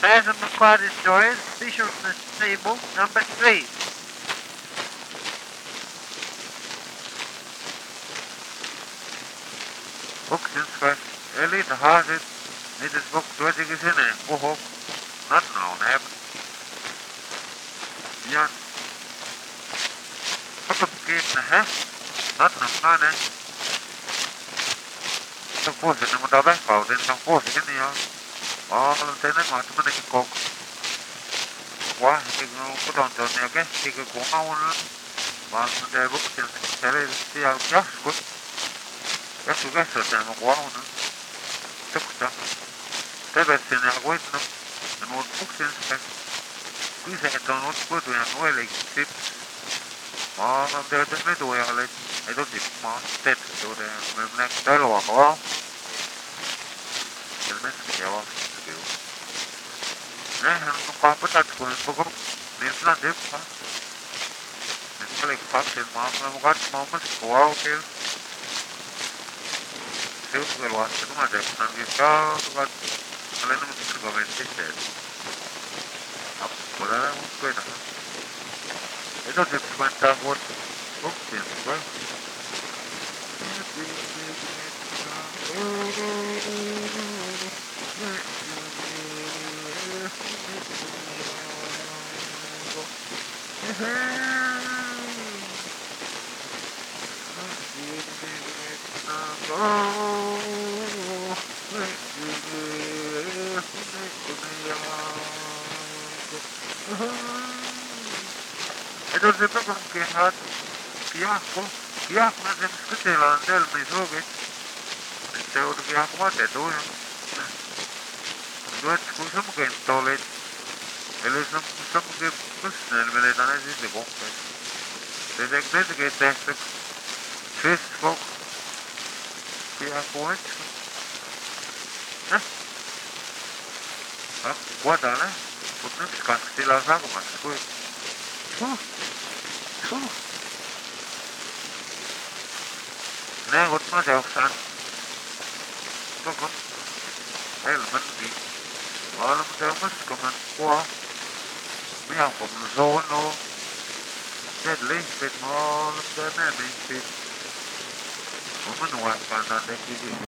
Passamaquoddy stories featured in this table number 3. Boeksinschrift Ellie de Hazard. Dit is boek door de gezinnen. Boek not known hebben. Ja. Wat een verkeerd hè? Not known hè? Dan voorzitter moet dat weghouden. Dan voorzitter ja. Oh, dan zijn er maar te ben ik gekookt. Wah, ik moet dan zo neer. Ik kom nou maar de boeksinschrift ja, ja, goed. Ja, zo gaat het dan gewoon. Tukta. Tervetuloa sinne voittanut ja nuo booksinschrift. Kyse, että on ollut kuituja nuoleiksi. Maailman työtä metujalle. Ei tosi maa tettuuden. Me näkyy telvaa. Ja meskeä vastakin. Nähän on kahpatat kun koko. Niin sinä tippaa. Nyt oli kaksin maailman katsomaan meskuva aukeen. Seuttelua, että kun mä teppänkin saavat. Olen nyt kommenttiteet. Appuraa uskoina. Ei tosi kuitenkaan vuotta. Booksin vai? Edo se toca un quejat, kiahko mä sen kyselään telmi sovit. Se on kiahko vatetuja. Duet kun samukenttä olit. Eli samukin pyssään vedetään esille kohteen. Se tekee tehty. Facebook. Kiahko etkä. Kuotaan ne. Mut nyt kaksi tilaa sakomassa kuin. Nää kun mä seoksaan. Koko. Helmetti. Olen seomaskoman kua. Minä on mun zono. Net lihtsit mä olen tänään lihtsit. Mun nuoppaan teki.